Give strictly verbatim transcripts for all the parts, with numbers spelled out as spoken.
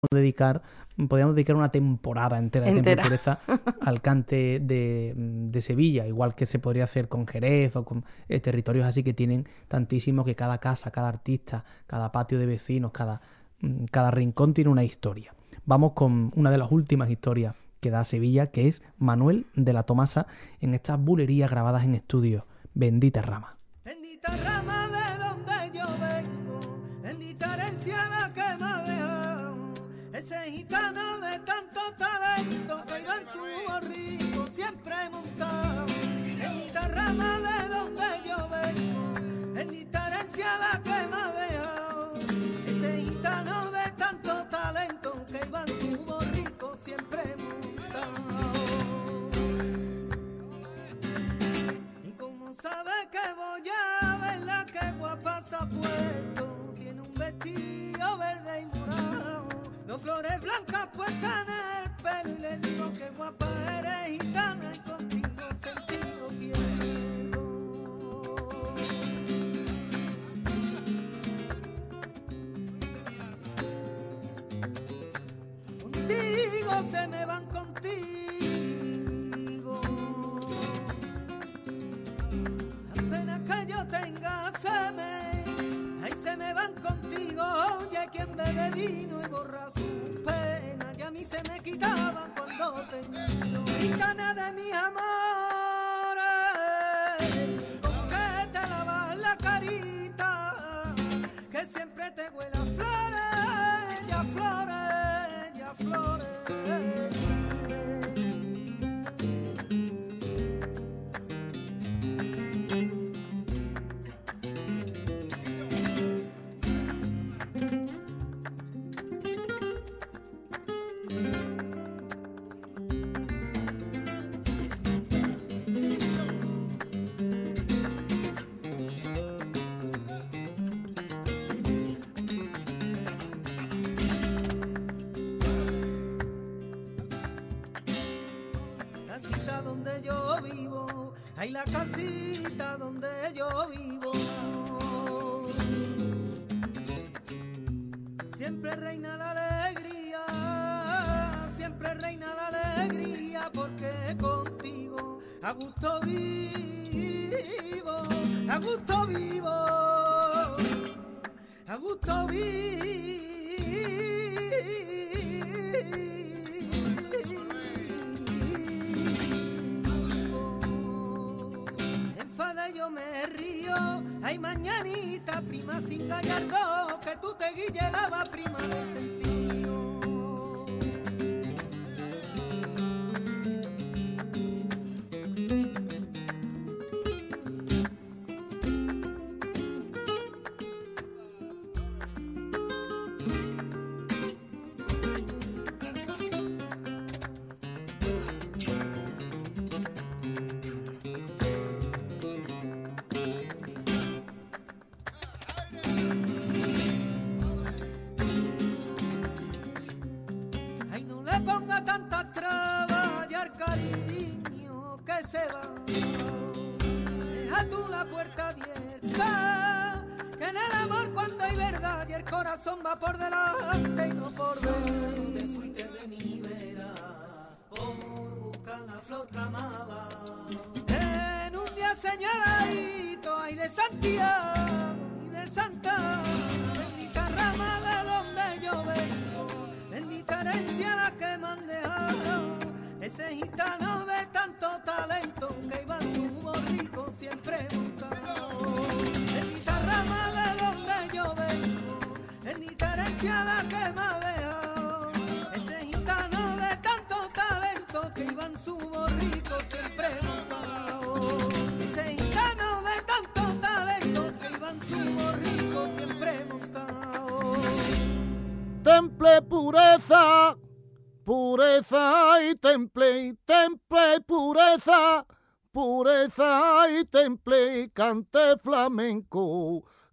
dedicar, podríamos dedicar una temporada entera de Entera. Temple y Pureza al cante de, de Sevilla, igual que se podría hacer con Jerez o con eh, territorios así que tienen tantísimo, que cada casa, cada artista, cada patio de vecinos, cada, mm, cada rincón tiene una historia. Vamos con una de las últimas historias que da Sevilla, que es Manuel de la Tomasa, en estas bulerías grabadas en estudio. Bendita rama. Bendita rama de donde yo vengo, bendita herencia la que me ha dejado, ese gitano de tanto talento que iba en su borrico siempre montado. Bendita rama de donde yo vengo, bendita herencia la que me ha dejado, ese gitano de tanto talento que iba en su borrico siempre montado. Y como sabe que voy a verla, que guapa se ha puesto, tiene un vestido verde y morado, dos flores blancas puestas en el pelo, y le digo que guapa eres gitana y contigo sentido quiero. Contigo se me van contigo, apenas que yo tenga semen, ahí se me van contigo. Oye, quien bebe vino y borra su pena, y a mí se me quitaban cuando te miro. Gitana de mis amores, con que te lavas la carita, que siempre te huele a flores, ya flores, ya flores. Casita donde yo vivo, ay la casita donde yo vivo, siempre reina la alegría, siempre reina la alegría, porque contigo a gusto vivo, a gusto vivo, a gusto vivo. Enfada yo me río, ay mañanita, prima sin gallardo, que tú te guillelabas, prima de sentido. Ay, no le ponga tantas trabas y al cariño que se va. Deja tú la puerta abierta, que en el amor cuando hay verdad y el corazón va por delante y no por ver. Te fuiste de mi vera por buscar la flor que amaba. En un día señaladito hay de Santiago y de Santa, bendita rama de donde yo vengo, bendita herencia la que me han dejado, ese gitano de tanto talento que iba en su borrico siempre montado. Bendita rama de donde yo vengo, bendita herencia la que me ha dejado, ese gitano de tanto talento que iba en su borrico siempre montado. Ese gitano de tanto talento que iba en su borrico siempre montado. Temple pureza, pureza y temple, temple pureza, pureza y temple, cante flamenco,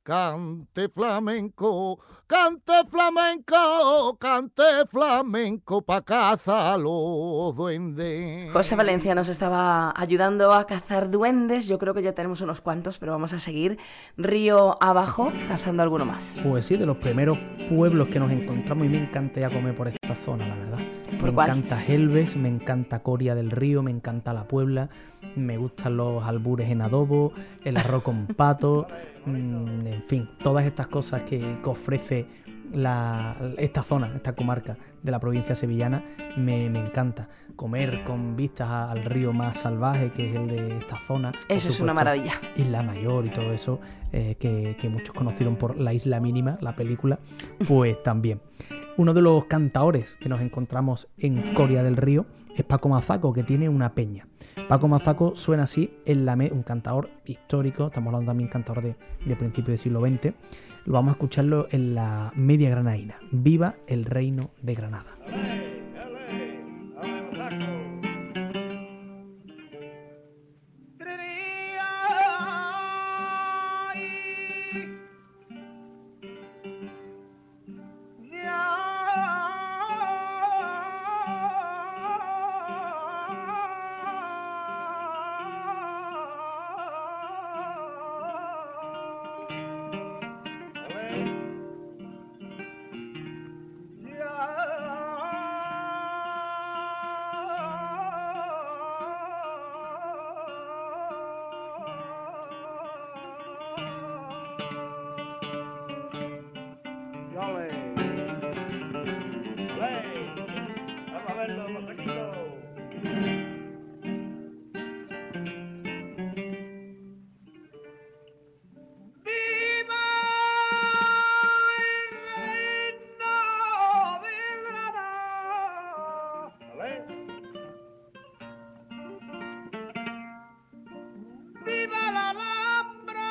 cante flamenco, cante flamenco, cante flamenco pa' cazar los duendes. José Valencia nos estaba ayudando a cazar duendes. Yo creo que ya tenemos unos cuantos, pero vamos a seguir río abajo cazando alguno más. Pues sí, de los primeros pueblos que nos encontramos, y me encanta ya comer por esta zona, la verdad. ¿Por Me cuál? encanta Gelbes, me encanta Coria del Río, me encanta La Puebla, me gustan los albures en adobo, el arroz con pato, mmm, en fin, todas estas cosas que, que ofrece la, esta zona, esta comarca de la provincia sevillana, me, me encanta. Comer con vistas a- al río más salvaje, que es el de esta zona. por Eso es una supuesto, maravilla. Isla Mayor y todo eso, eh, que, que muchos conocieron por La Isla Mínima, la película, pues también. Uno de los cantaores que nos encontramos en Coria del Río es Paco Mazaco, que tiene una peña. Paco Mazaco suena así, en la me- un cantador histórico, estamos hablando también cantador de, de principios del siglo veinte. Lo vamos a escucharlo en la media granaína. Viva el reino de Granada. Vamos a verlo, Mazaquito. ¡Viva el reino de Granada! ¿Vale? ¡Viva la Alhambra!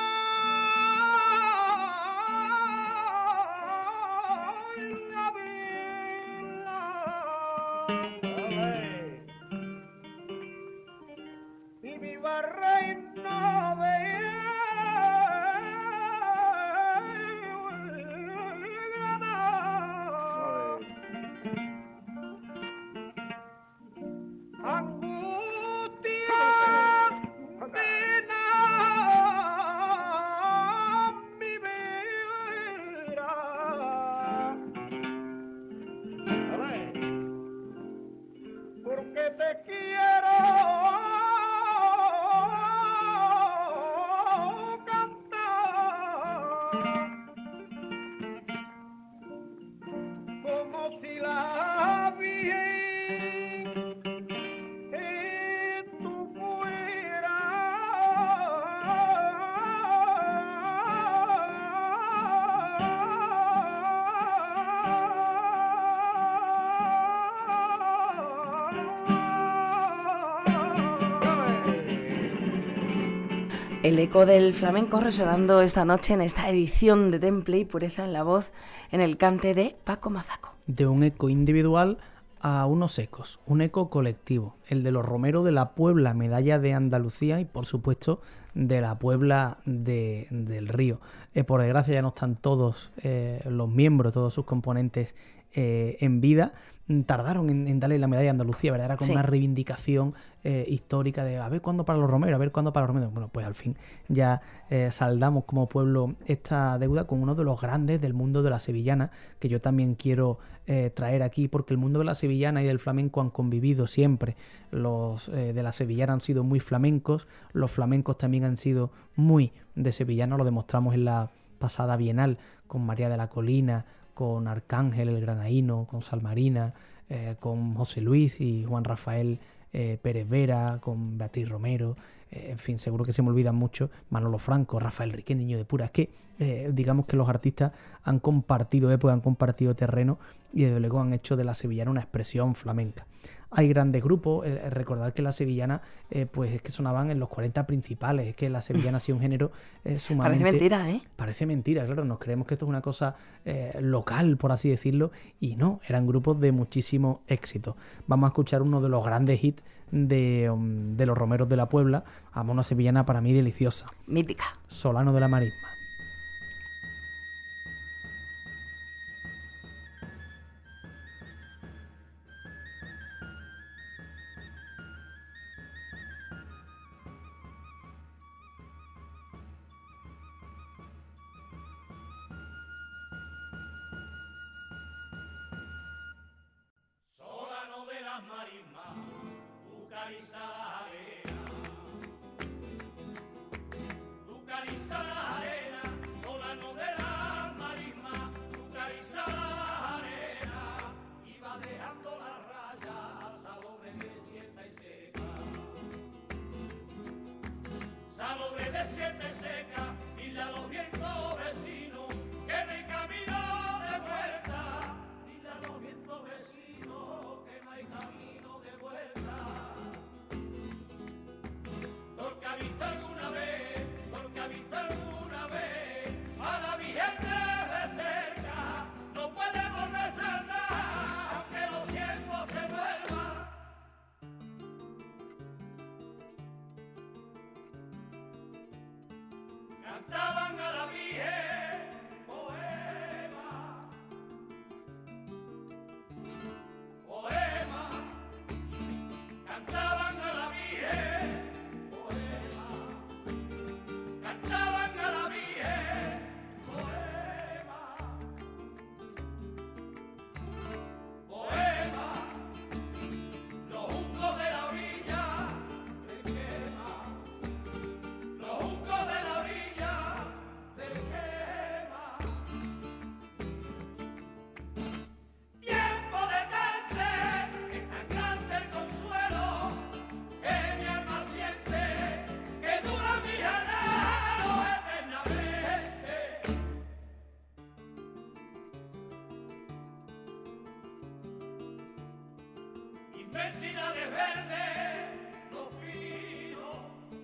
¡Y la vila! ¡Vale! ¡Y viva el reino de Granada! Angustia, pena, mi vida. Porque te quiero cantar como si la Virgen que tú El eco del flamenco resonando esta noche en esta edición de Temple y Pureza en la voz, en el cante de Paco Mazaco. De un eco individual a unos ecos, un eco colectivo, el de los romeros de la Puebla, medalla de Andalucía, y por supuesto de la Puebla de, del Río. Eh, por desgracia ya no están todos eh, los miembros, todos sus componentes eh, en vida. Tardaron en, en darle la medalla a Andalucía, ¿verdad? Era como Sí. una reivindicación eh, histórica de a ver cuándo para los romeros, a ver cuándo para los romeros. Bueno, pues al fin ya eh, saldamos como pueblo esta deuda con uno de los grandes del mundo de la sevillana, que yo también quiero eh, traer aquí, porque el mundo de la sevillana y del flamenco han convivido siempre. Los eh, de la sevillana han sido muy flamencos, los flamencos también han sido muy de sevillana, lo demostramos en la pasada Bienal con María de la Colina, con Arcángel el Granaíno, con Salmarina, eh, con José Luis y Juan Rafael eh, Pérez Vera, con Beatriz Romero, eh, en fin, seguro que se me olvidan mucho, Manolo Franco, Rafael Riqué, Niño de Pura. Es que eh, digamos que los artistas han compartido época, han compartido terreno y desde luego han hecho de la sevillana una expresión flamenca. Hay grandes grupos, eh, recordar que la sevillana eh, pues es que sonaban en los cuarenta principales, es que la sevillana ha sido un género eh, sumamente... Parece mentira, ¿eh? Parece mentira, claro, nos creemos que esto es una cosa eh, local, por así decirlo, y no, eran grupos de muchísimo éxito. Vamos a escuchar uno de los grandes hits de, um, de los romeros de la Puebla, a una sevillana para mí deliciosa, Mítica. Solano de la Marisma. cantaban a la Virgen poema, poema, cantaban a la Virgen poema, cantaban a la Virgen poema, poema, los juncos de la orilla del quema, los juncos de la orilla del quema. Tiempo de cante, es tan grande el consuelo que mi alma siente, que dura mi anhelo eternamente. Inmensidades verdes, los pinos,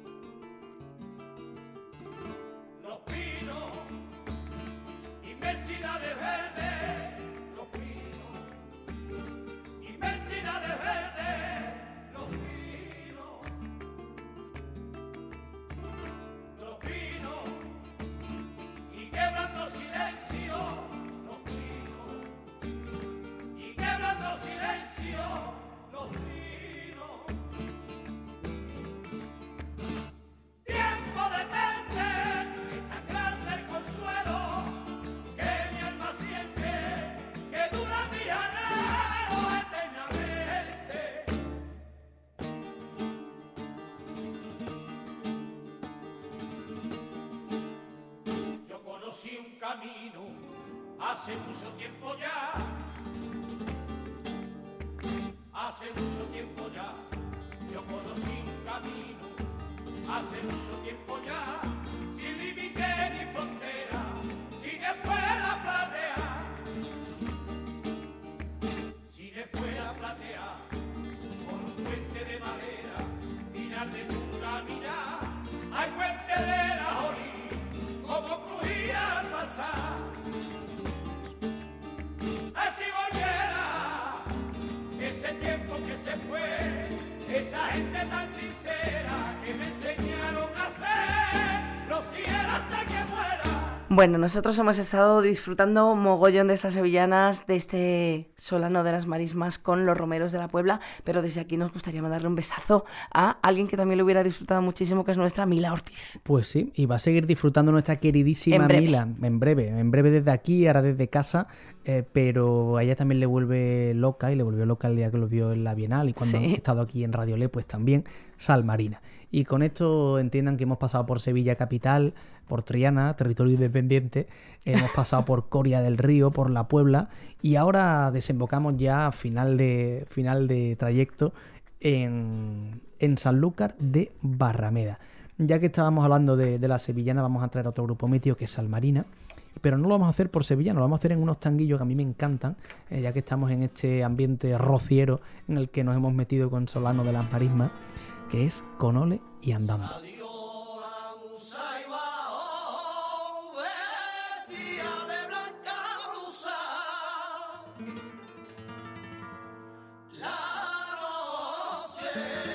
los pinos, inmensidades verdes, los pinos, inmensidades verdes, los pinos, los pinos, y quebrando silencio, los pinos, y quebrando silencio, los pinos. Tiempo de tente, es tan grande el consuelo que mi alma siente, que dura mi anhelo eternamente. Yo conocí un camino hace mucho tiempo ya, hace mucho tiempo ya, yo conocí un camino, hace mucho tiempo ya, sin límite ni frontera, sin escuela platea, sin escuela platea, con un puente de madera, final de tu caminar, hay puente de la orilla, como crujía al pasar. Así volviera ese tiempo que se fue, esa gente tan sincera que me enseñaron a hacer, no siquiera hasta que muera. Bueno, nosotros hemos estado disfrutando mogollón de estas sevillanas, de este Solano de las Marismas con los romeros de la Puebla, pero desde aquí nos gustaría mandarle un besazo a alguien que también lo hubiera disfrutado muchísimo, que es nuestra Mila Ortiz. Pues sí, y va a seguir disfrutando nuestra queridísima En breve. Mila, en breve, en breve desde aquí, ahora desde casa, eh, pero a ella también le vuelve loca, y le volvió loca el día que lo vio en la Bienal, y cuando Sí. hemos estado aquí en Radio Le, pues también Sal Marina. Y con esto entiendan que hemos pasado por Sevilla capital, por Triana, territorio independiente, hemos pasado por Coria del Río, por La Puebla, y ahora desembocamos ya a final de, final de trayecto en, en Sanlúcar de Barrameda. Ya que estábamos hablando de, de la sevillana, vamos a traer otro grupo mítico que es Sal Marina, pero no lo vamos a hacer por sevillano, lo vamos a hacer en unos tanguillos que a mí me encantan, eh, ya que estamos en este ambiente rociero en el que nos hemos metido con Solano de las Marismas, que es Conole y Andando. Salió la musa y bajó, vestida de blanca blusa. La noche,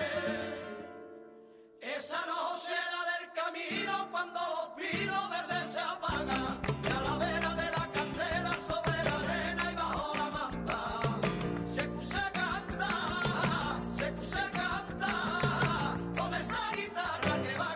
esa noche la del camino, cuando los pinos verdes se apagan, y a la vera de la candela sobre la arena y bajo la manta, se cuse canta, se cuse canta, con esa guitarra que va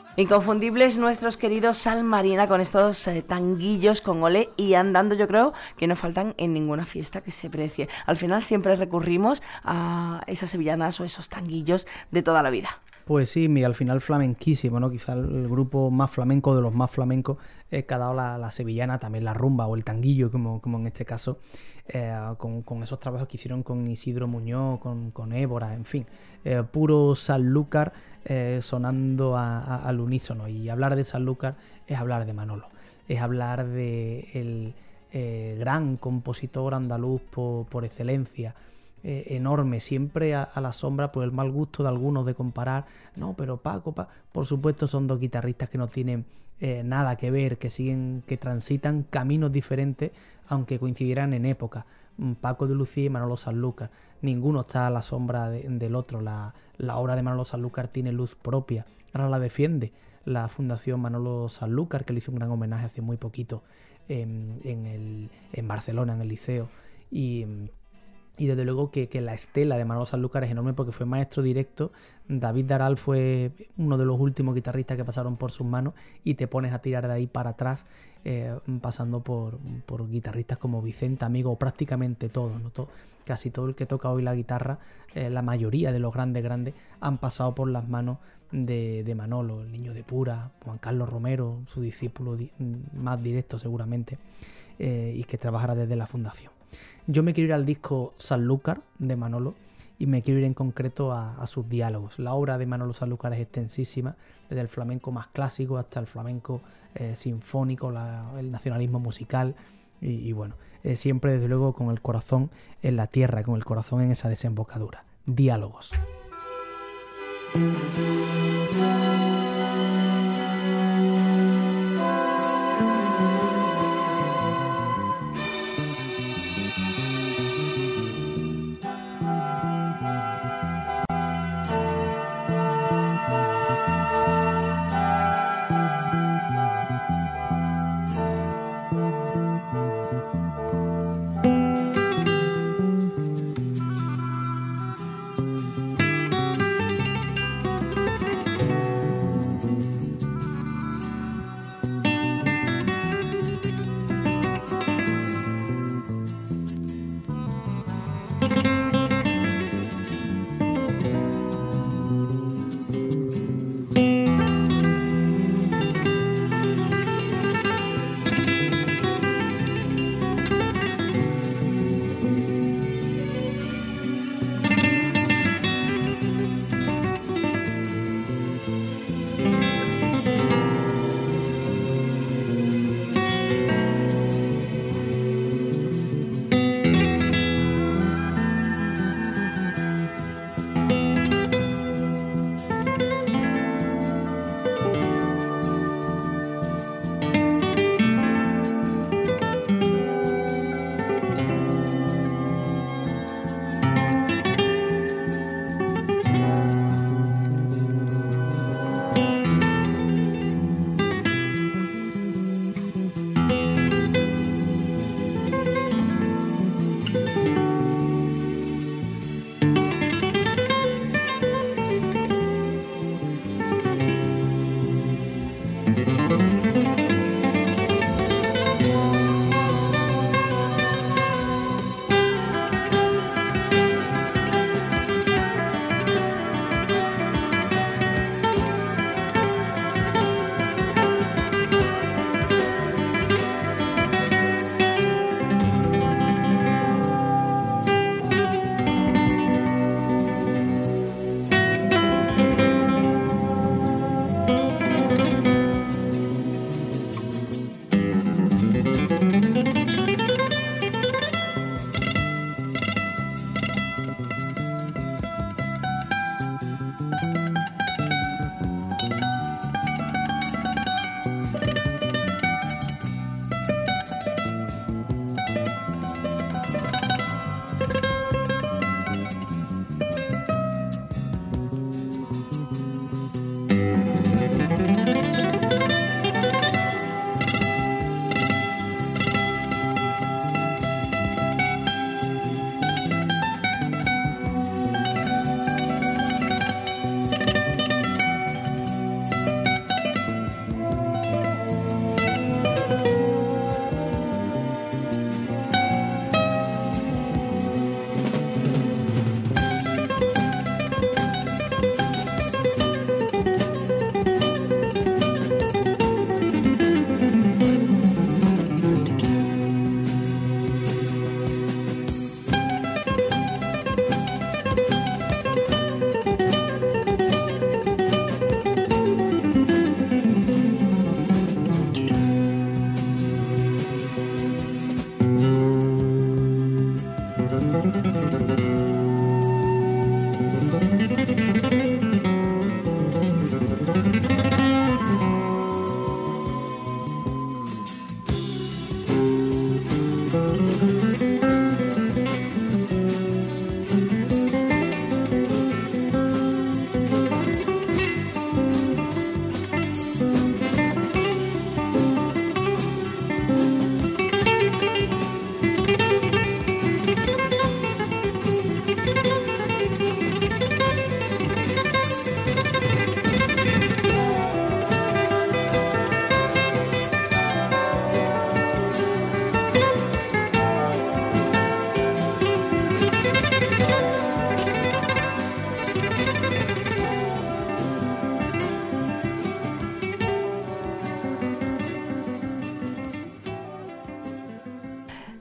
Inconfundibles nuestros queridos Sal Marina con estos eh, tanguillos con olé y andando, yo creo que no faltan en ninguna fiesta que se precie. Al final siempre recurrimos a esas sevillanas o esos tanguillos de toda la vida. Pues sí, mi, al final flamenquísimo, ¿no? Quizá el grupo más flamenco de los más flamencos eh, que ha dado la, la sevillana, también la rumba o el tanguillo, como, como en este caso, eh, con, con esos trabajos que hicieron con Isidro Muñoz, con, con Évora, en fin, eh, puro Sanlúcar eh, sonando a, a, al unísono. Y hablar de Sanlúcar es hablar de Manolo, es hablar de el eh, gran compositor andaluz por, por excelencia. Eh, enorme, siempre a, a la sombra por el mal gusto de algunos de comparar, no, pero Paco, pa... por supuesto son dos guitarristas que no tienen eh, nada que ver, que siguen, que transitan caminos diferentes, aunque coincidieran en época. Paco de Lucía y Manolo Sanlúcar, ninguno está a la sombra de, del otro. La, la obra de Manolo Sanlúcar tiene luz propia, ahora la defiende la Fundación Manolo Sanlúcar, que le hizo un gran homenaje hace muy poquito en, en, el, en Barcelona, en el Liceo, y Y desde luego que, que la estela de Manolo Sanlúcar es enorme porque fue maestro directo. David Daral fue uno de los últimos guitarristas que pasaron por sus manos y te pones a tirar de ahí para atrás, eh, pasando por, por guitarristas como Vicente Amigo, o prácticamente todos, ¿no? Todo, casi todo el que toca hoy la guitarra, eh, la mayoría de los grandes grandes han pasado por las manos de, de Manolo, el Niño de Pura, Juan Carlos Romero, su discípulo di- más directo seguramente, eh, y que trabajara desde la fundación. Yo me quiero ir al disco Sanlúcar de Manolo y me quiero ir en concreto a, a sus diálogos. La obra de Manolo Sanlúcar es extensísima, desde el flamenco más clásico hasta el flamenco eh, sinfónico, la, el nacionalismo musical y, y bueno, eh, siempre desde luego con el corazón en la tierra, con el corazón en esa desembocadura. Diálogos.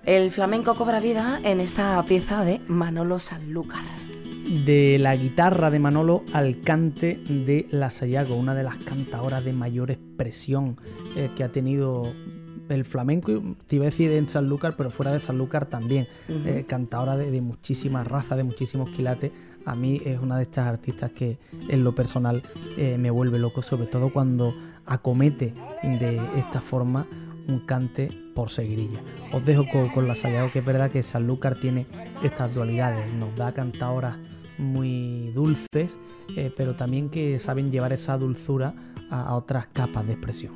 El flamenco cobra vida en esta pieza de Manolo Sanlúcar. De la guitarra de Manolo al cante de la Sayago, una de las cantadoras de mayor expresión eh, que ha tenido el flamenco, te iba a decir en Sanlúcar, pero fuera de Sanlúcar también. Uh-huh. eh, cantadora de, de muchísimas razas, de muchísimos quilates. A mí es una de estas artistas que en lo personal eh, me vuelve loco, sobre todo cuando acomete de esta forma un cante por seguirilla. Os dejo con, con la Sayago, que es verdad que Sanlúcar tiene estas dualidades, nos da cantadoras muy dulces, eh, pero también que saben llevar esa dulzura a, a otras capas de expresión.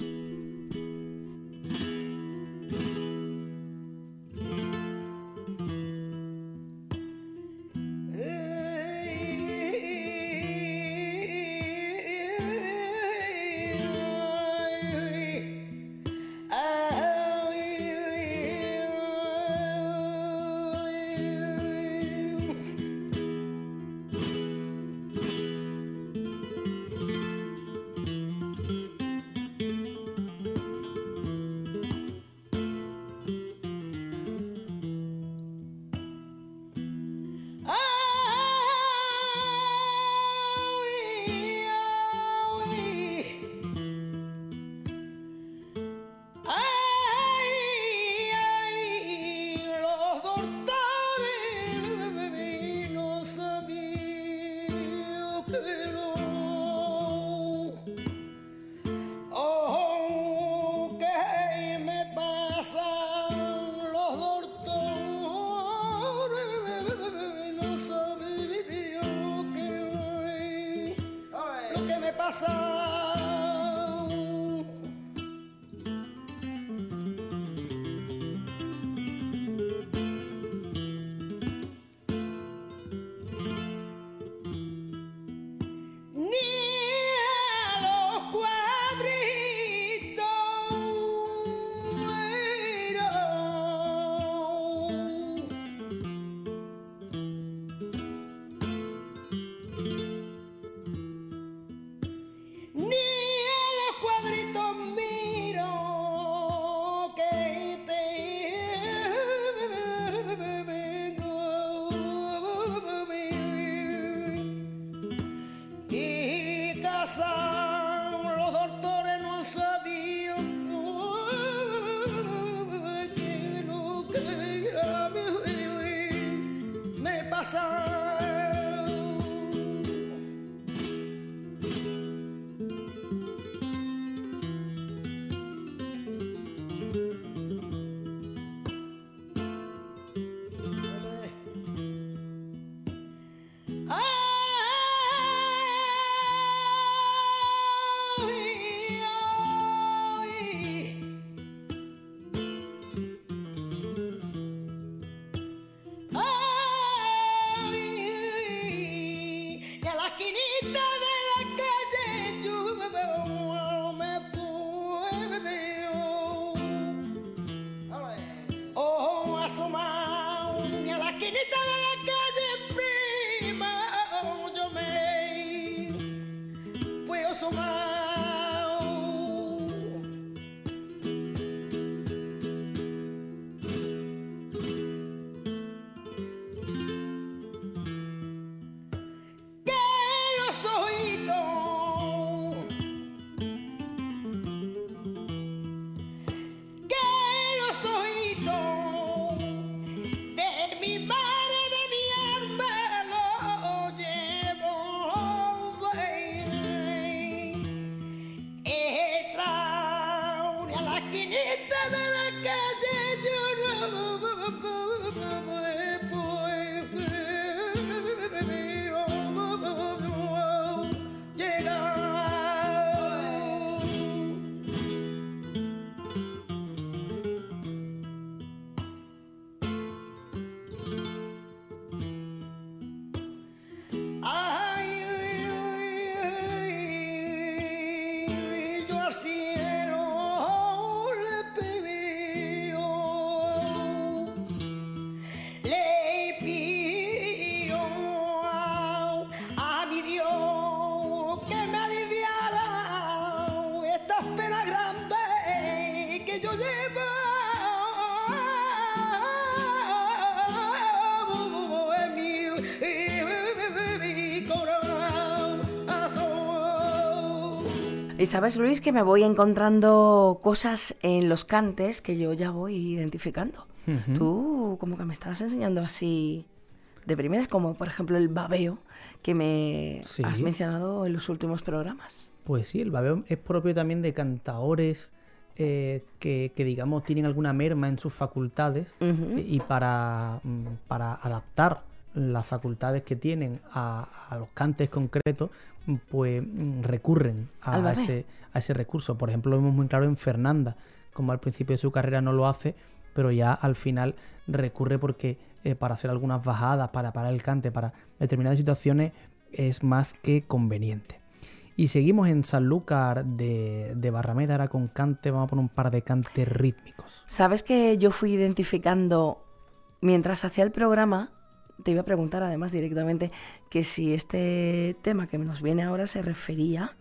Y sabes, Luis, que me voy encontrando cosas en los cantes que yo ya voy identificando. Ujú. Tú como que me estabas enseñando así de primeras, como por ejemplo el babeo que me Sí. has mencionado en los últimos programas. Pues sí, el babeo es propio también de cantaores eh, que, que, digamos, tienen alguna merma en sus facultades Ujú. eh, y para, mm, para adaptar las facultades que tienen a, a los cantes concretos, mm, pues mm, recurren Al a babeo. ese, a ese recurso. Por ejemplo, lo vemos muy claro en Fernanda, como al principio de su carrera no lo hace, pero ya al final recurre porque eh, para hacer algunas bajadas, para parar el cante, para determinadas situaciones es más que conveniente. Y seguimos en Sanlúcar de, de Barrameda, ahora con cante, vamos a poner un par de cantes rítmicos. Sabes que yo fui identificando, mientras hacía el programa, te iba a preguntar además directamente que si este tema que nos viene ahora se refería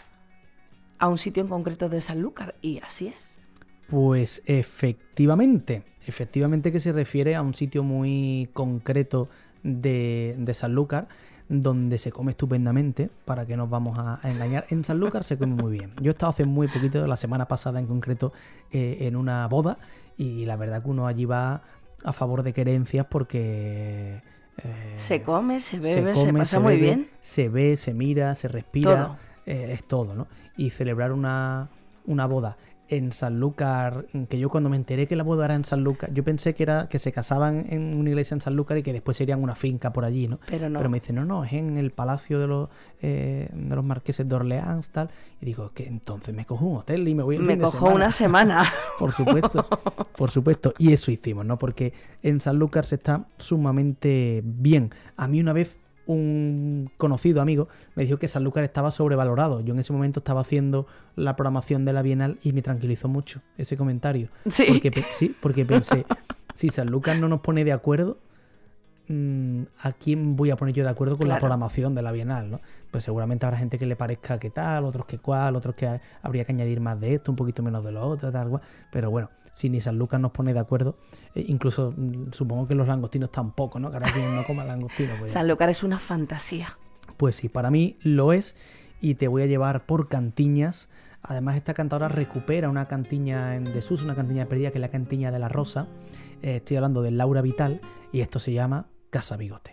a un sitio en concreto de Sanlúcar, y así es. Pues efectivamente, efectivamente que se refiere a un sitio muy concreto de, de Sanlúcar, donde se come estupendamente, para que nos vamos a, a engañar. En Sanlúcar se come muy bien. Yo he estado hace muy poquito, la semana pasada en concreto, eh, en una boda, y la verdad que uno allí va a favor de querencias porque... eh, Se come, se bebe, se, come, pasa muy bebe, bien. Se ve, se mira, se respira, Todo. eh, es todo, ¿no? Y celebrar una, una boda en Sanlúcar, que yo cuando me enteré que la boda era en Sanlúcar, yo pensé que era que se casaban en una iglesia en Sanlúcar y que después serían una finca por allí, ¿no? Pero no. Pero me dicen, no, no, es en el palacio de los, eh, de los marqueses de Orleans, tal. Y digo, que entonces me cojo un hotel y me voy el Me fin de cojo semana. una semana. Por supuesto, por supuesto. Y eso hicimos, ¿no? Porque en Sanlúcar se está sumamente bien. A mí una vez un conocido amigo me dijo que Sanlúcar estaba sobrevalorado. Yo en ese momento estaba haciendo la programación de la Bienal y me tranquilizó mucho ese comentario. Sí. Porque, pe- sí, porque pensé, si Sanlúcar no nos pone de acuerdo, mm, ¿a quién voy a poner yo de acuerdo con la Claro. programación de la Bienal, ¿no? Pues seguramente habrá gente que le parezca que tal, otros que cual, otros que ha- habría que añadir más de esto, un poquito menos de lo otro, tal cual. Pero bueno, si ni Sanlúcar nos pone de acuerdo, eh, incluso mm, supongo que los langostinos tampoco, ¿no? Que ahora quien no coma langostino. Pues, ya. Sanlúcar es una fantasía. Pues sí, para mí lo es, y te voy a llevar por cantiñas. Además, esta cantadora recupera una cantiña en desuso, una cantiña perdida, que es la cantiña de la Rosa. Eh, estoy hablando de Laura Vital, y esto se llama Casa Bigote.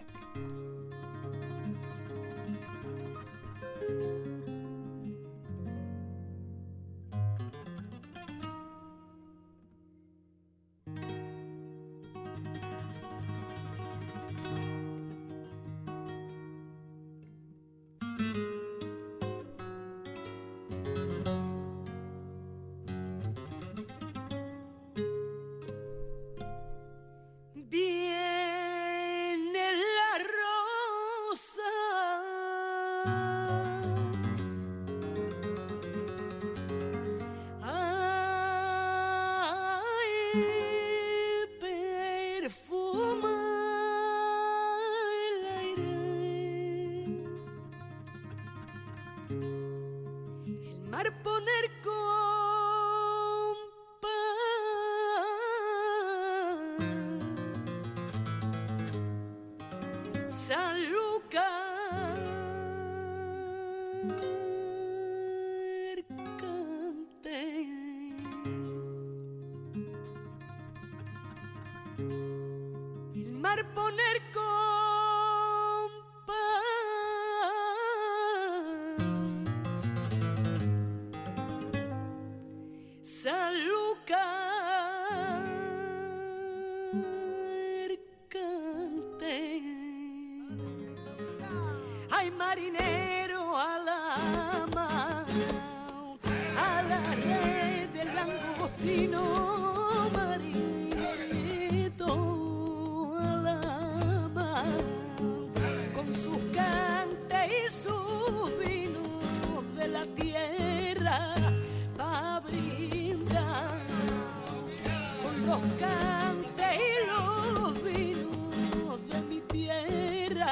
Viene la rosa, ay, perfuma el aire, el mar poner compás. Sanlúcar cante, el mar poner compás. Sanlúcar cante. Ay, marinero, a la mar, a la red del langostino, marinerito, a la mar, con sus cantes y sus vinos de la tierra, pa' brindar, con los cantes y los vinos de mi tierra.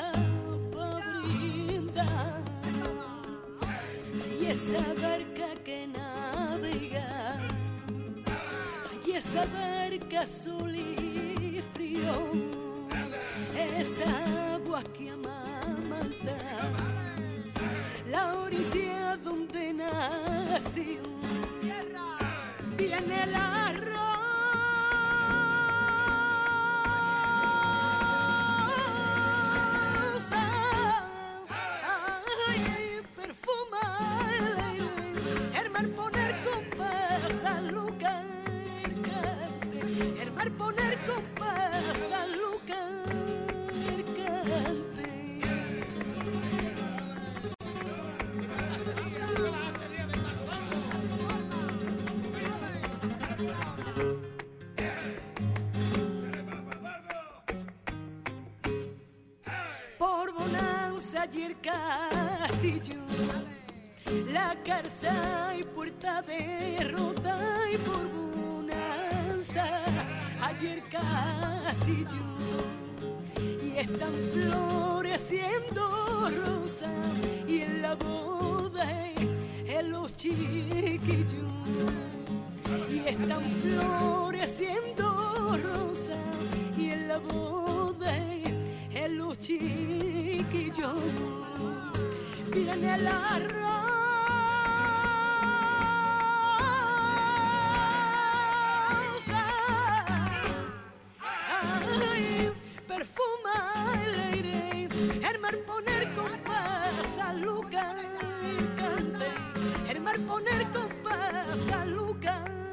Y esa barca que navega, y esa barca azul y frío, esa agua que amamanta, la orilla donde nación. Viene el arroz, ay, perfuma el aire, el mar poner con paz al lugar cante, el mar poner con paz al lugar cante. Por bonanza y el castillo, la garza y puerta de rota, y por bonanza hay el castillo, y están floreciendo rosas, y en la boda en los chiquillos, y están floreciendo rosas, y en la boda en los chiquillos viene el arroz, ay, perfuma el aire, el mar poner con paz al lugar cante, el mar poner con paz al lugar cante.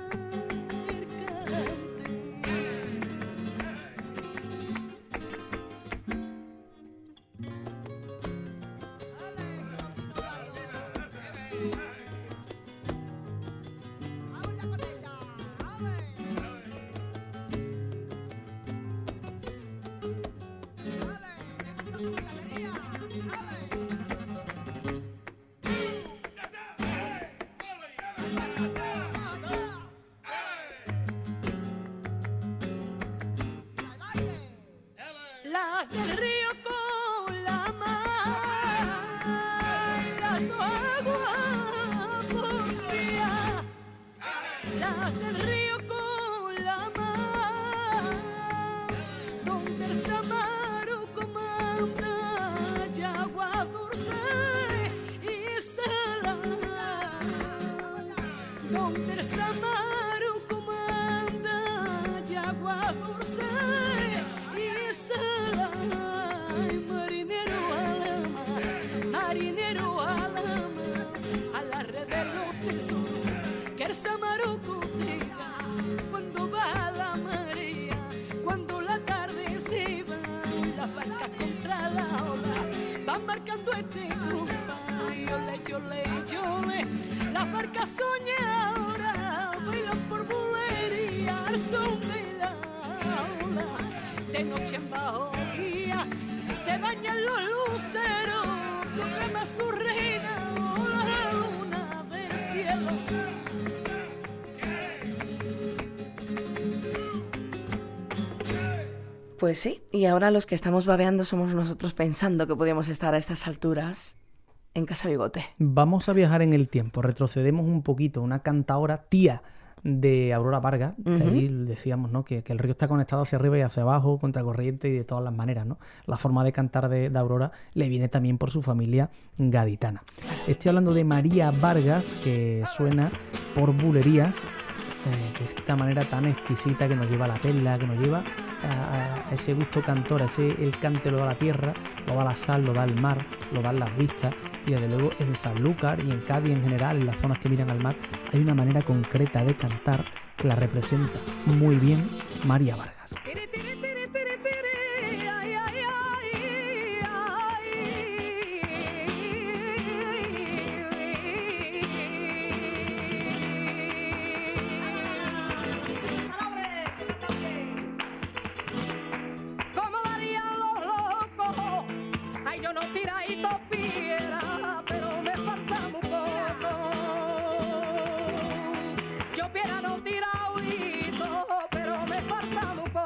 Las del río con la mar, las aguas porfía, las del río con la mar, donde el Samaro comanda, y agua dulce y salada, donde el Samaro comanda, y agua dulce. Ay, marinero al mar, marinero al mar, a la red de los tesoros que el Samaro cotija cuando va la marea, cuando la tarde se va, las barcas contra la ola van marcando este rumba, y ole, ole, ole, las barcas soñadoras bailan por bulería al son de la ola, de noche en bajo se bañan los luceros, proclama su reina, oh, la luna del cielo. Pues sí, y ahora los que estamos babeando somos nosotros pensando que podíamos estar a estas alturas en Casa Bigote. Vamos a viajar en el tiempo, retrocedemos un poquito, una cantaora tía de Aurora Vargas, que uh-huh. ahí decíamos, ¿no? que, que el río está conectado hacia arriba y hacia abajo, contracorriente y de todas las maneras, ¿no? La forma de cantar de, de Aurora le viene también por su familia gaditana. Estoy hablando de María Vargas, que suena por bulerías, eh, de esta manera tan exquisita que nos lleva a la perla, que nos lleva a, a ese gusto cantor, ese el cante lo da la tierra, lo da la sal, lo da el mar, lo dan las vistas. Y desde luego en Sanlúcar y en Cádiz en general, en las zonas que miran al mar, hay una manera concreta de cantar que la representa muy bien María Vargas. Yo hubiera no tirado, pero me falta un poco.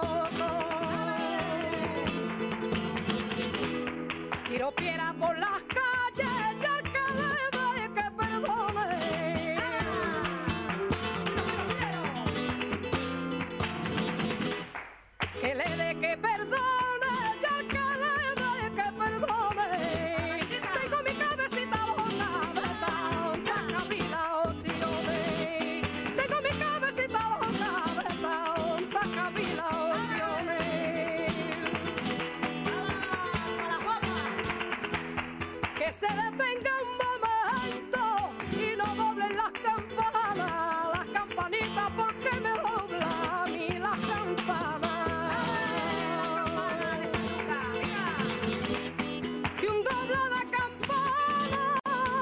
detenga un momento y no doblen las campanas, las campanitas porque me dobla a mí las campanas. Las campanas de Sanlúcar, venga. Que un doble de campanas,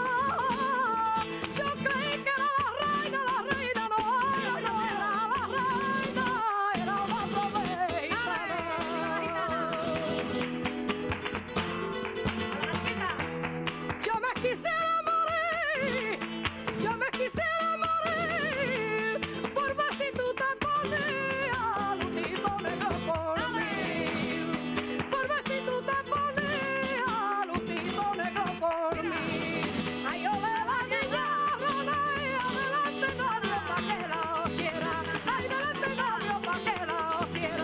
yo creí que era la reina, la reina no era, no era la reina, era la proveita. Yo me quisiera morir, yo me quisiera morir, por ver si tú te ponías lutito negro por mí, por ver si tú te ponías lutito negro por mí. Ay, yo me la guiñarrona y adelante novio pa' que la quiera, ay, adelante novio pa' que la quiera.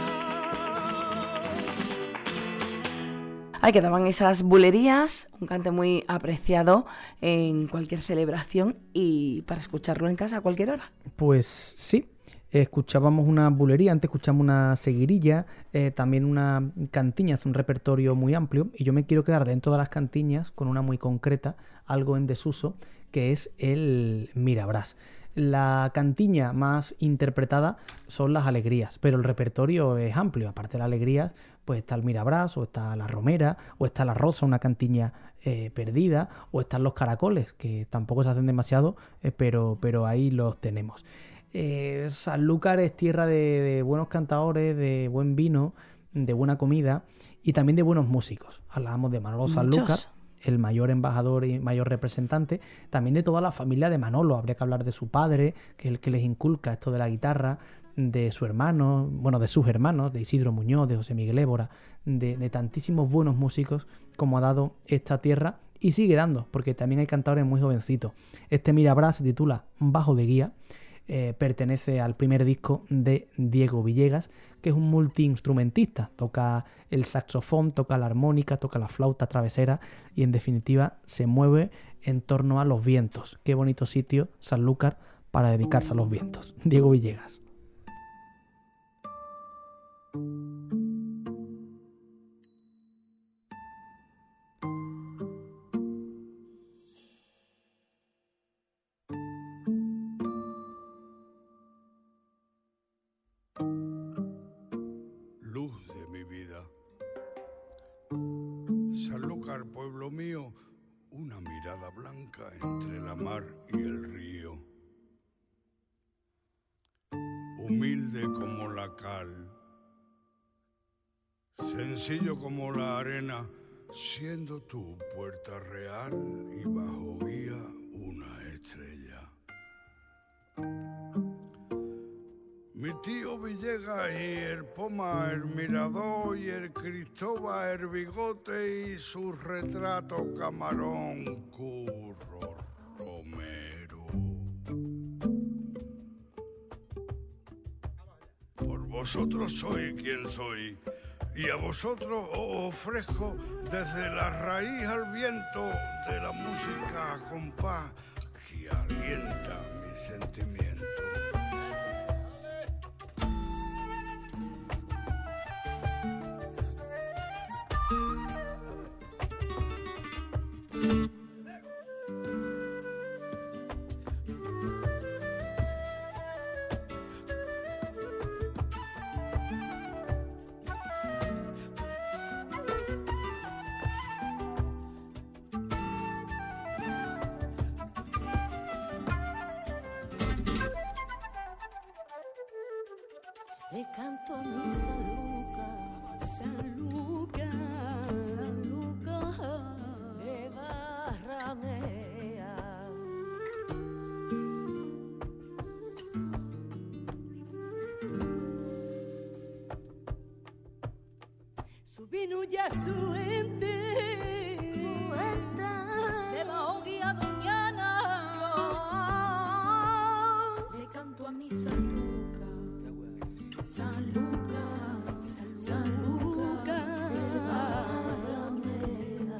Ahí quedaban esas bulerías, un cante muy apreciado en cualquier celebración y para escucharlo en casa a cualquier hora. Pues sí, escuchábamos una bulería, antes escuchamos una seguirilla, eh, también una cantiña, hace un repertorio muy amplio, y yo me quiero quedar dentro de las cantiñas con una muy concreta, algo en desuso, que es el Mirabrás. La cantiña más interpretada son las alegrías, pero el repertorio es amplio. Aparte de las alegrías, pues está el Mirabrás, o está la romera, o está la rosa, una cantiña eh, perdida, o están los caracoles, que tampoco se hacen demasiado, eh, pero, pero ahí los tenemos. Eh, Sanlúcar es tierra de, de buenos cantadores, de buen vino, de buena comida y también de buenos músicos. Hablábamos de Manolo Sanlúcar, Muchos. el mayor embajador y mayor representante, también de toda la familia de Manolo. Habría que hablar de su padre, que es el que les inculca esto de la guitarra, de su hermano, bueno, de sus hermanos, de Isidro Muñoz, de José Miguel Évora, de, de tantísimos buenos músicos como ha dado esta tierra y sigue dando, porque también hay cantadores muy jovencitos. Este Mirabrás se titula Bajo de Guía, eh, pertenece al primer disco de Diego Villegas, que es un multiinstrumentista, toca el saxofón, toca la armónica, toca la flauta travesera y en definitiva se mueve en torno a los vientos. Qué bonito sitio Sanlúcar para dedicarse a los vientos. Diego Villegas. Luz de mi vida. Sanlúcar, pueblo mío, una mirada blanca entre la mar y el río. Humilde como la cal, sencillo como la arena, siendo tu puerta real y bajo guía una estrella. Mi tío Villegas y el Poma, el Mirador y el Cristóbal, el Bigote y su retrato Camarón, Curro Romero. Por vosotros soy quien soy, y a vosotros os ofrezco desde la raíz al viento de la música a compás que alienta mi sentimiento. Le canto a mi Sanlúcar, Sanlúcar, Sanlúcar de Barramea. Su vino ya su gente, su gente de Baoguía Doñana. Yo le canto a mi Sanlúcar. Sanlúcar, Sanlúcar de Barrameda.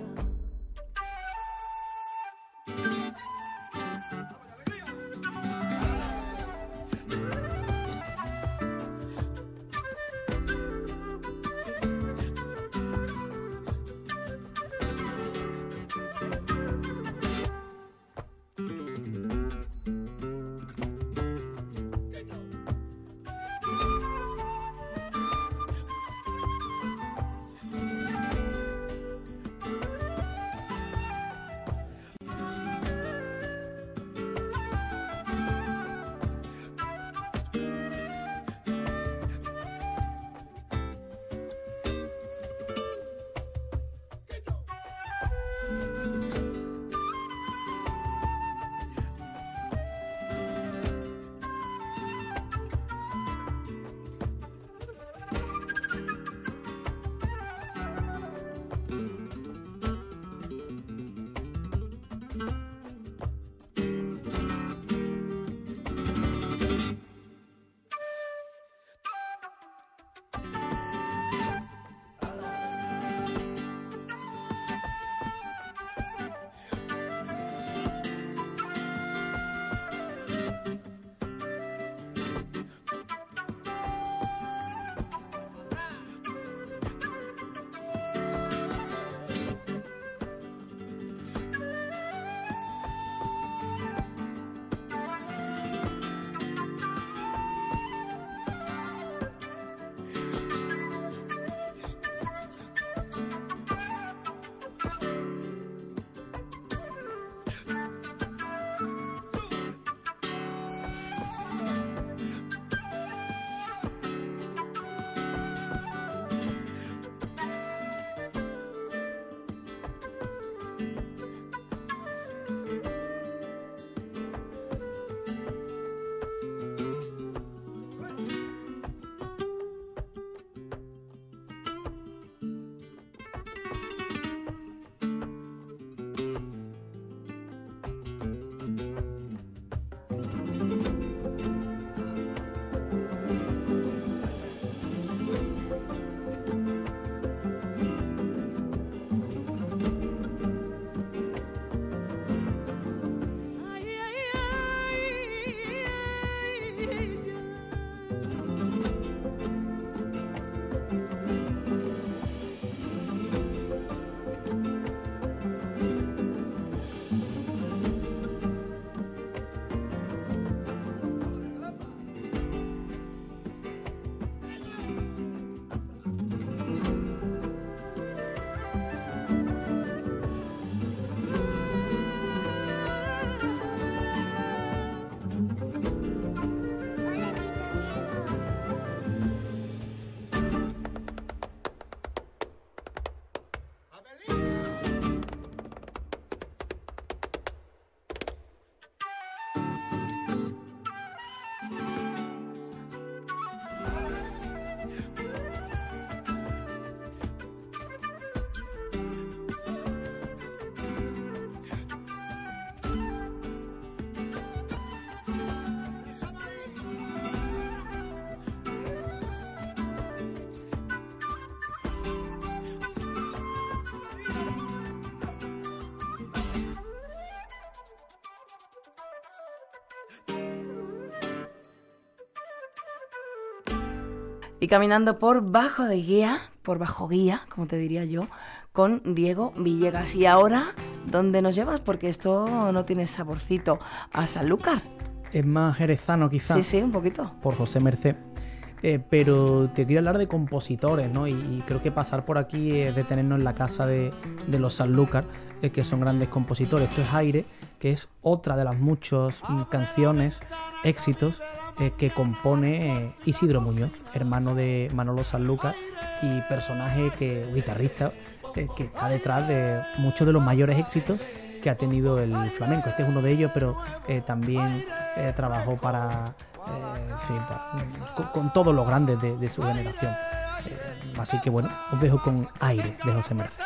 Y caminando por bajo de guía, por bajo guía, como te diría yo, con Diego Villegas. Y ahora, ¿dónde nos llevas? Porque esto no tiene saborcito a Sanlúcar. Es más jerezano quizás. Sí, sí, un poquito. Por José Mercé. Eh, pero te quiero hablar de compositores, ¿no? Y, y creo que pasar por aquí es detenernos en la casa de, de los Sanlúcar, eh, que son grandes compositores. Esto es Aire, que es otra de las muchas mm, canciones, éxitos, eh, que compone eh, Isidro Muñoz, hermano de Manolo Sanlúcar y personaje que, guitarrista, eh, que está detrás de muchos de los mayores éxitos que ha tenido el flamenco. Este es uno de ellos, pero eh, también eh, trabajó para... Eh, en fin, pa- con, con todos los grandes de, de su generación. Eh, así que bueno, os dejo con Aire de José Mercé.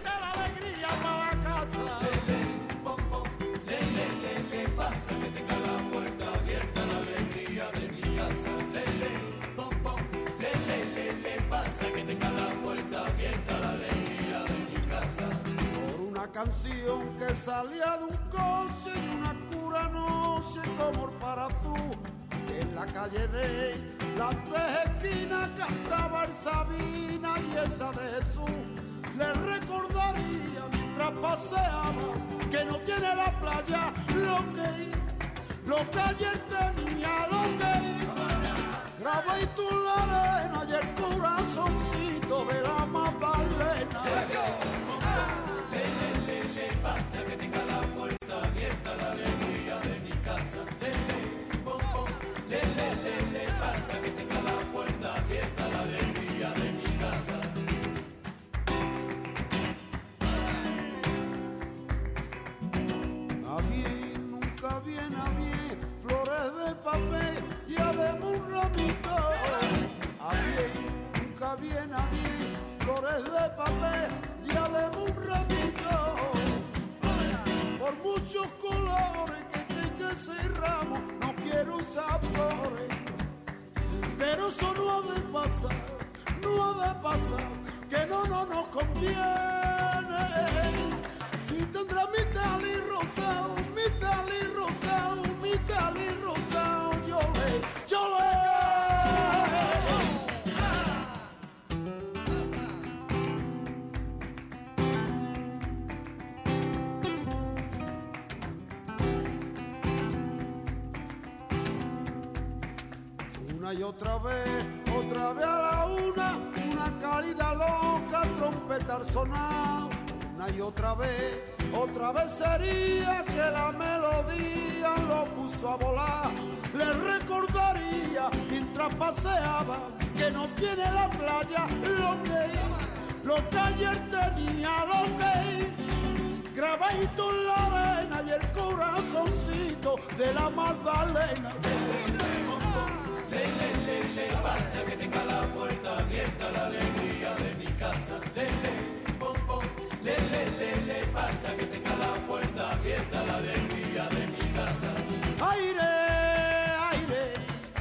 Por una canción que salía de un coche y una cura no sé cómo para azul. En la calle de las tres esquinas cantaba el Sabina y esa de Jesús. Le recordaría mientras paseaba que no tiene la playa lo que, lo que ayer tenía, lo que graba y tú la arena y el corazoncito de la Magdalena. Pasa que tenga la puerta abierta, la alegría de mi casa. Pasa que tenga la puerta abierta, la alegría de mi casa. A bien, nunca viene a bien, flores de papel y además un ramito. A bien, nunca viene a bien, flores de papel y además un ramito. Por muchos colores que tenga ese ramo, no quiero usar flores. Pero eso no ha de pasar, no ha de pasar, que no, no nos conviene. Si tendrá mi tal y rosado, mi tal y rosado, mi tal y rosado, yo le, yo le. Una y otra vez, otra vez a la una, una cálida loca, trompeta al sonar. Una y otra vez, otra vez sería que la melodía lo puso a volar. Le recordaría mientras paseaba que no tiene la playa lo que, lo que ayer tenía, lo que grabadito en la arena y el corazoncito de la Magdalena. Le, le, le, le, pasa que tenga la puerta abierta, la alegría de mi casa. Le, le, pom, pom. Le, le, le, le, pasa que tenga la puerta abierta, la alegría de mi casa. Aire, aire,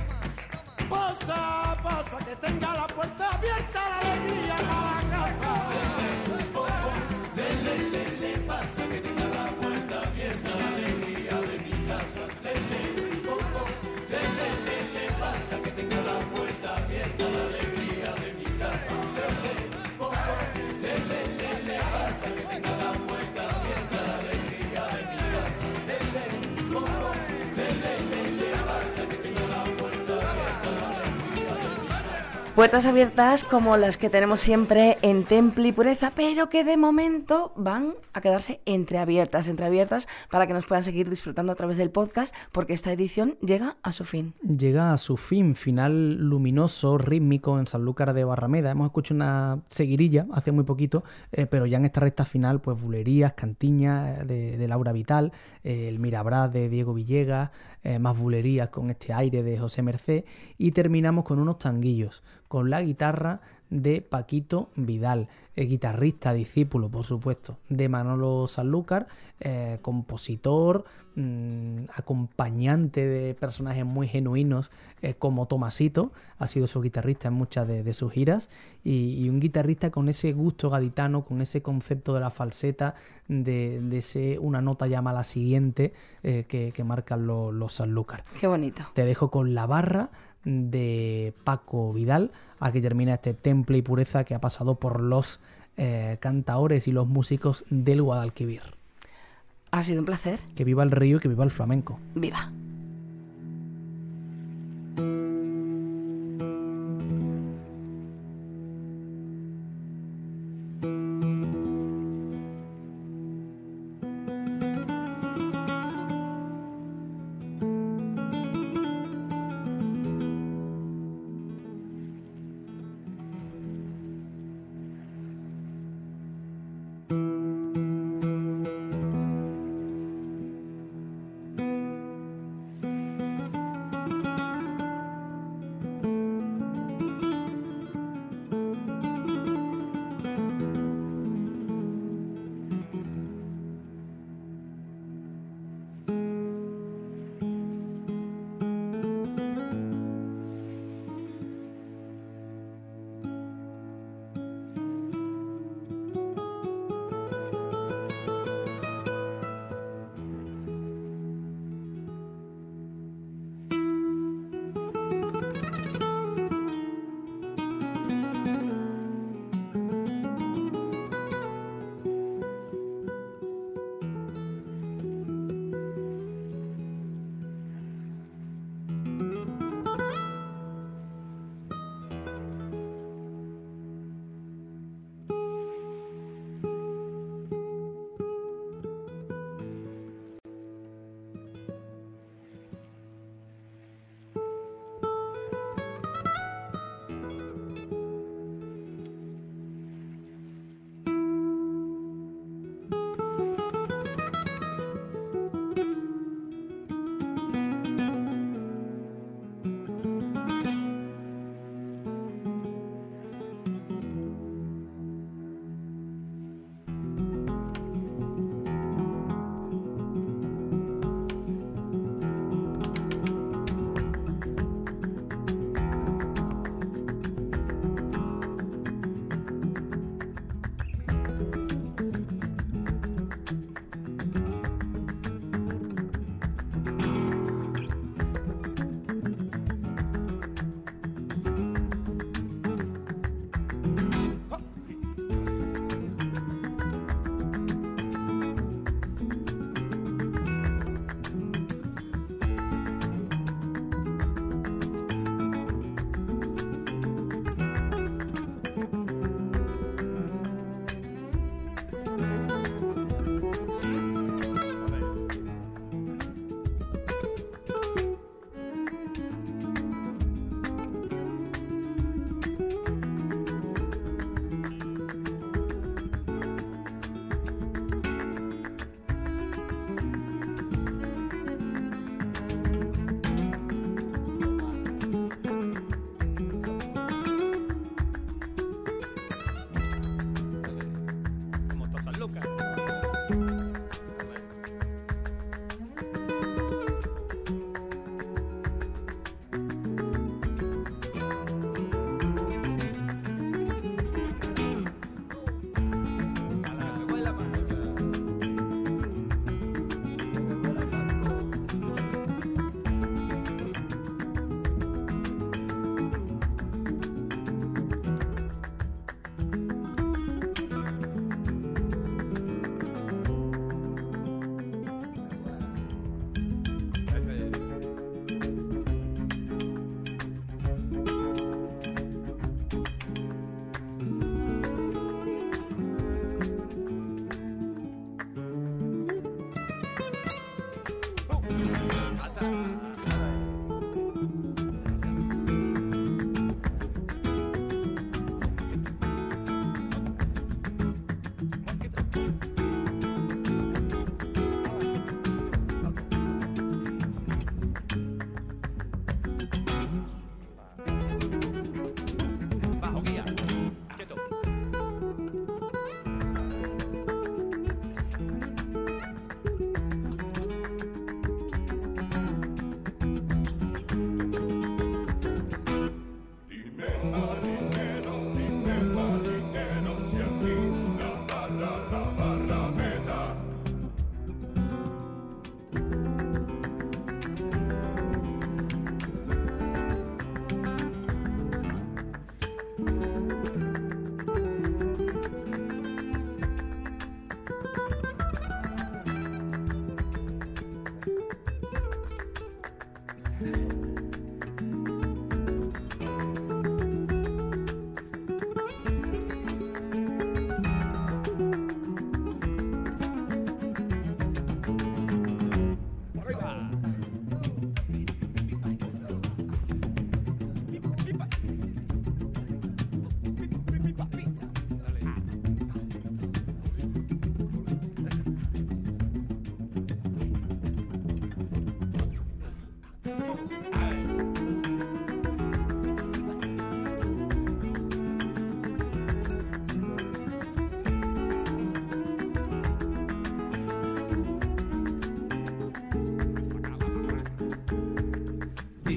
pasa, pasa que tenga la puerta abierta, la alegría para la casa. Le, le, pom, pom. Le, le, le, le, pasa que tenga la puerta abierta, la alegría de mi casa. Le, le, pom, pom. Le, le, le, le, pasa que tenga la puerta abierta, la alegría de mi casa. Le, le, pom, pom. Le, le, le, le, pasa que tenga la puerta abierta, la alegría de mi casa. Le, le, pom, pom. Le, le, le, le, pasa que tenga la puerta abierta, la alegría de mi casa. Puertas abiertas como las que tenemos siempre en Templi Pureza, pero que de momento van a quedarse entreabiertas, entreabiertas para que nos puedan seguir disfrutando a través del podcast, porque esta edición llega a su fin. Llega a su fin, final luminoso, rítmico en Sanlúcar de Barrameda. Hemos escuchado una seguirilla hace muy poquito, eh, pero ya en esta recta final, pues bulerías, cantiñas de, de Laura Vital, eh, el Mirabrás de Diego Villegas, eh, más bulerías con este Aire de José Mercé, y terminamos con unos tanguillos, con la guitarra de Paquito Vidal. eh, guitarrista, discípulo, por supuesto, de Manolo Sanlúcar, eh, compositor, mmm, acompañante de personajes muy genuinos eh, como Tomasito, ha sido su guitarrista en muchas de, de sus giras, y, y un guitarrista con ese gusto gaditano, con ese concepto de la falseta, de, de ese una nota llama a la siguiente eh, que, que marcan los, los Sanlúcar. Qué bonito. Te dejo con La Barra de Paco Vidal, a que termina este temple y pureza que ha pasado por los eh, cantaores y los músicos del Guadalquivir. Ha sido un placer. Que viva el río y que viva el flamenco. Viva.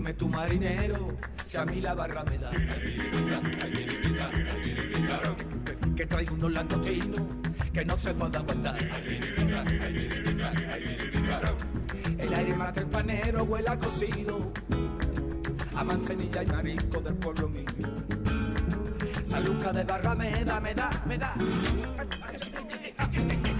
Dime tu marinero, si a mí la barra me da. Que traigo unos langostinos que no se puede aguantar. El aire mata el panero, huele a cocido, a manzanilla y marisco del pueblo mío. Saluca de barra me da, me da, me da.